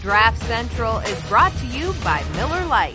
Draft Central is brought to you by Miller Lite.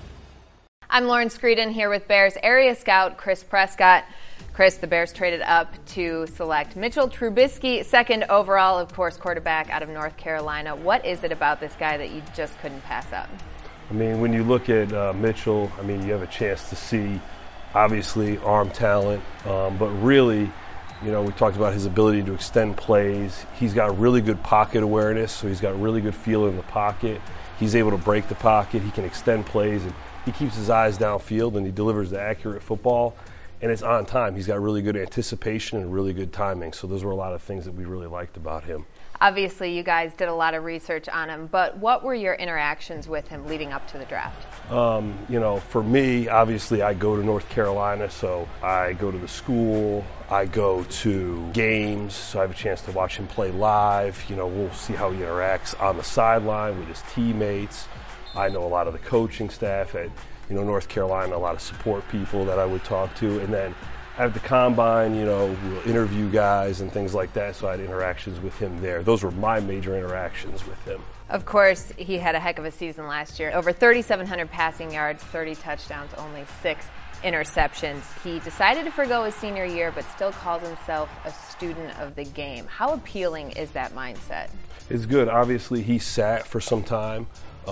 I'm Lauren Screeden here with Bears area scout Chris Prescott. Chris, the Bears traded up to select Mitchell Trubisky, second overall, of course, quarterback out of North Carolina. What is it about this guy that you just couldn't pass up? I mean, when you look at Mitchell, I mean, you have a chance to see, obviously, arm talent, but really, you know, we talked about his ability to extend plays. He's got really good pocket awareness, so he's got really good feel in the pocket. He's able to break the pocket. He can extend plays, and he keeps his eyes downfield, and he delivers the accurate football, and it's on time. He's got really good anticipation and really good timing, so those were a lot of things that we really liked about him. Obviously, you guys did a lot of research on him, but what were your interactions with him leading up to the draft? You know, for me, obviously, I go to North Carolina, so I go to the school, I go to games, so I have a chance to watch him play live. You know, we'll see how he interacts on the sideline with his teammates. I know a lot of the coaching staff at, you know, North Carolina, a lot of support people that I would talk to, and then at the combine, you know, we'll interview guys and things like that, so I had interactions with him there. Those were my major interactions with him. Of course, he had a heck of a season last year. Over 3,700 passing yards, 30 touchdowns, only 6 interceptions. He decided to forgo his senior year, but still calls himself a student of the game. How appealing is that mindset? It's good. Obviously, he sat for some time.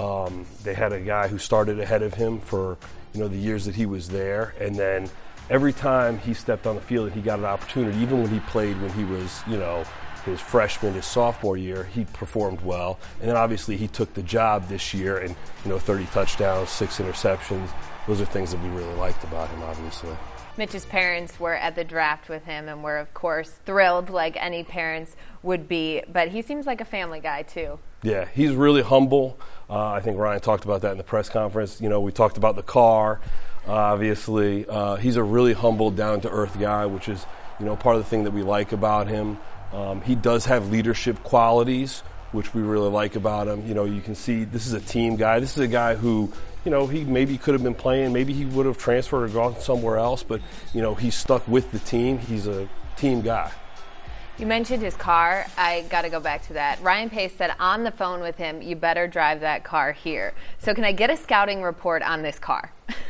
They had a guy who started ahead of him for, you know, the years that he was there, and then every time he stepped on the field and he got an opportunity, even when he played when he was, you know, his freshman, his sophomore year, he performed well. And then obviously he took the job this year and, you know, 30 touchdowns, 6 interceptions. Those are things that we really liked about him, obviously. Mitch's parents were at the draft with him and were, of course, thrilled like any parents would be. But he seems like a family guy, too. Yeah, he's really humble. I think Ryan talked about that in the press conference. You know, we talked about the car. Obviously, he's a really humble, down-to-earth guy, which is, you know, part of the thing that we like about him. He does have leadership qualities, which we really like about him. You know, you can see this is a team guy. This is a guy who, you know, he maybe could have been playing. Maybe he would have transferred or gone somewhere else, but, you know, he's stuck with the team. He's a team guy. You mentioned his car. I got to go back to that. Ryan Pace said on the phone with him, you better drive that car here. So can I get a scouting report on this car?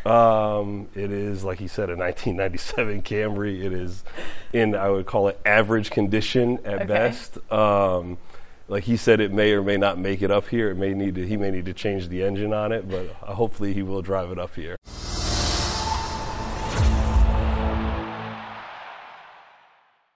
It is, like he said, a 1997 Camry. It is in, I would call it, average condition at best. Like he said, it may or may not make it up here. He may need to change the engine on it, but hopefully he will drive it up here.